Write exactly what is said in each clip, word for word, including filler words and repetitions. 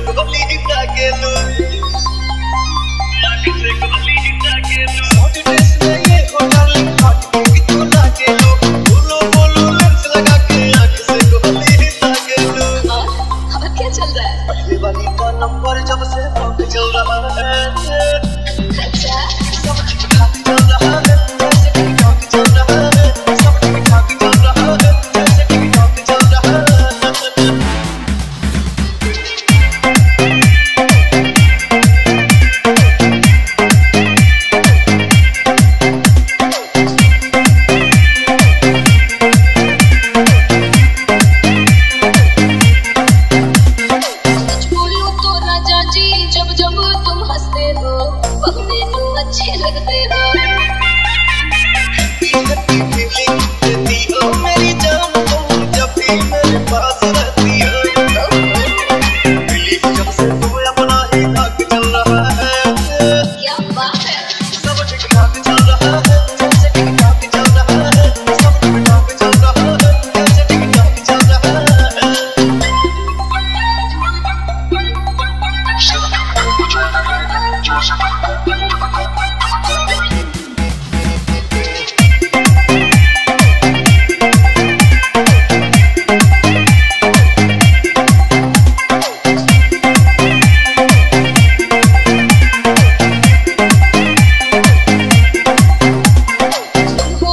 गोली दागे लो, आँख से गोली दागे लो। हॉट ड्रेस में ये हो डार्लिंग हॉट बेबी तू लागे लो, बोलो बोलो लेंस लगा के आँख से गोली दागे लो। और क्या चल रहा है? पहले वाली का नंबर जब से ब्लॉक चल रहा है, अच्छा सब ठीक ठाक चल रहा है, जैसे ठीक ठाक चल रहा है, सब ठीक ठाक चल रहा है, जैसे ठीक ठाक चल रहा है। जब जब तुम हंसते हो पगले तो अच्छे लगते हो। देती हो मेरी जान तुम जब भी मेरे पास रहती हो, बिलीव जब से तुम अपना ही भाग चल रहा है। क्या बात है? सब ठीक ठाक चल रहा है, जैसे ठीक ठाक चल रहा है, सब ठीक ठाक चल रहा है, जैसे ठीक ठाक चल रहा है।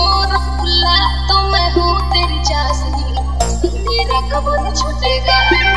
तो मैं हूँ तेरी चाशनी, तेरा कब छूटेगा।